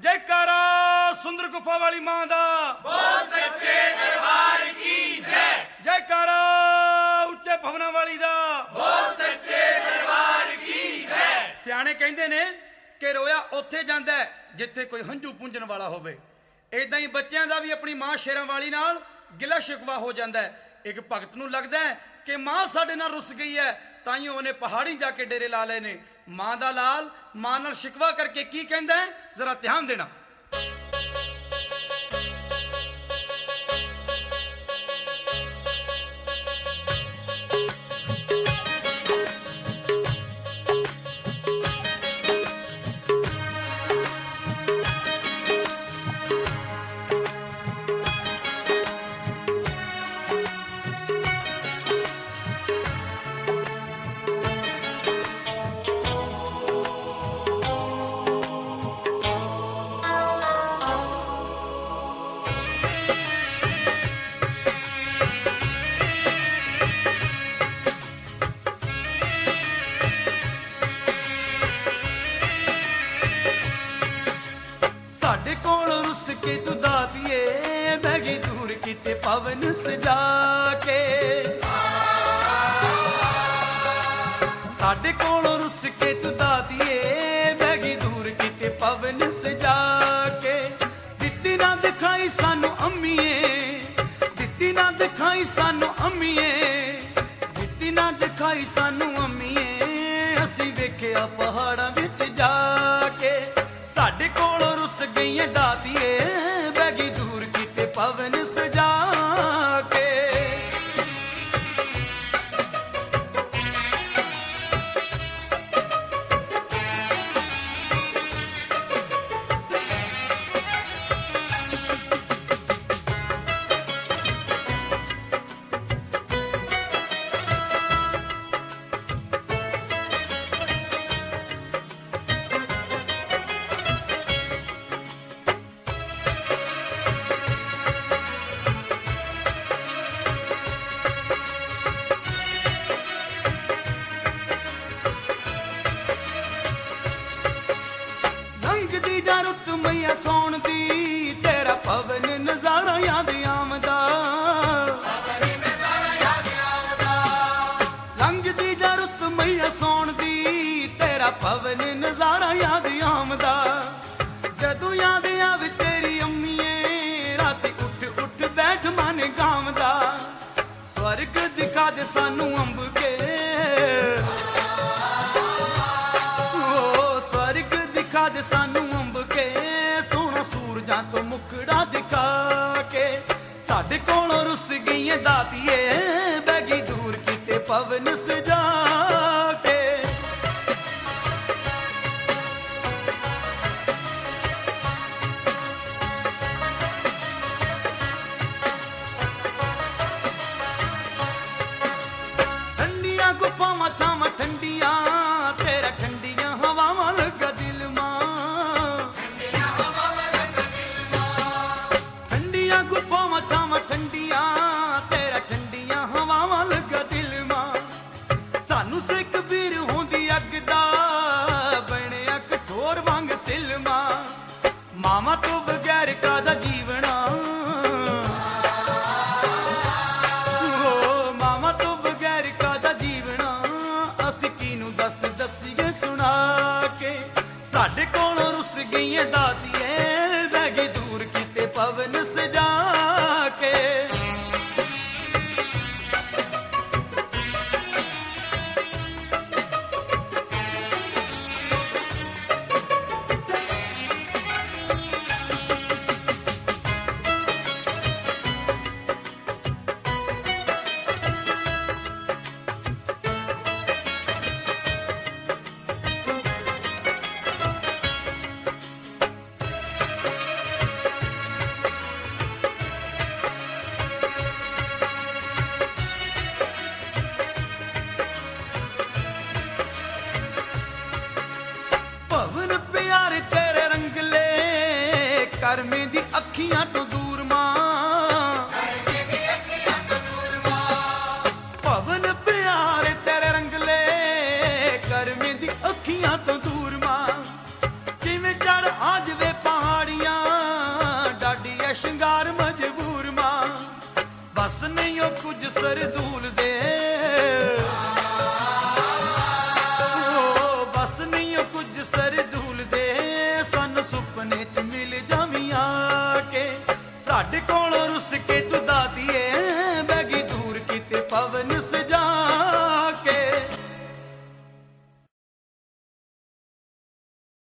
जयकारा सुंदर गुफा वाली मां दा, बोल सच्चे दरबार की जय। जयकारा उच्चे भवना वाली दा, बोल सच्चे दरबार की जय। सियाणे कहंदे ने कि रोया उत्थे जांदा है जिथे कोई हंझू पूंजण वाला होवे। इदां ही बच्चों का भी अपनी मां शेरां वाली नाल गिला शिकवा हो जाता है। एक भगत नूं लगदा है कि मां साडे नाल रुस गई है, ताइयों उन्हें पहाड़ी जाके डेरे ला लए ने। मां दा लाल मां नाल शिकवा करके की कहंदा है, जरा ध्यान देना। साडे कोल रुस के तू दातिए मैगी दूर किते पवन सजा के। साडे कोल रुस के तू दातिए मैगी दूर किते पवन सजा के। दित्ती ना दिखाई सानू अम्मीए, दित्ती ना दिखाई सानू अम्मीए, दित्ती ना दिखाई सानू अम्मीए। असीं वेखिया पहाड़ां विच जाके। साडे कोल रुस गई दातिए बैगी दूर किते पवन सजा के। लंघदी जा रुत मैया सौण दी, तेरा पवन नजारा याद आमदा। लंघदी जा रुत मैया सौण दी, तेरा पवन नजारा याद आमदा। जदों याद आवे तेरी अम्मीए, राती उठ उठ बैठ मन गावदा। स्वर्ग दिखा दे सानू अंब के, स्वर्ग दिखा दे सानू अंब के। सोना सूरजां तो मुकड़ा दिखा के। साडे कोल रुस गई दातिए बैगी दूर किते पवन सजा के। ठंडियां गुफावां छावां ठंडियां, तेरा ठंडियां हवावां लगा दिल मां। ठंडियां गुफावां छावां ठंडियां, तेरा ठंडियां हवावां लगा दिल मां। सानू सिख पीर होंदी अग दा, बणिया कठोर वांग सिलमा। मामा तो बगैर कादा जीवना, मामा तो बगैर कादा जीवना। असी किनू दस दसीए सुना के। साडे कोल रुस गई दातिए बैगी दूर किते पवन सजा के। भवन प्यारे तेरे रंगले, करमे दी अखियां तो दूर मां। भवन प्यारे तेरे रंगले, करमे दी अखियां तो दूर मां। जिवें चढ़ आ जवे पहाड़ ਸ਼ਿੰਗਾਰ ਮਜਬੂਰ ਮਾਂ ਬਸ ਨਹੀਂ ਉਹ ਕੁਝ ਸਰਦੂਲ ਦੇ ਬਸ ਨਹੀਂ ਉਹ ਕੁਝ ਸਰਦੂਲ ਦੇ ਸਾਨੂੰ ਸੁਪਨੇ ਚ ਮਿਲ ਜਾਵੀਂ ਆ ਕੇ ਸਾਡੇ ਕੋਲੋਂ ਰੁੱਸ ਕੇ ਤੂੰ ਦਾਦੀਏ ਬੈਗੀ ਦੂਰ ਕਿਤੇ ਪਵਨ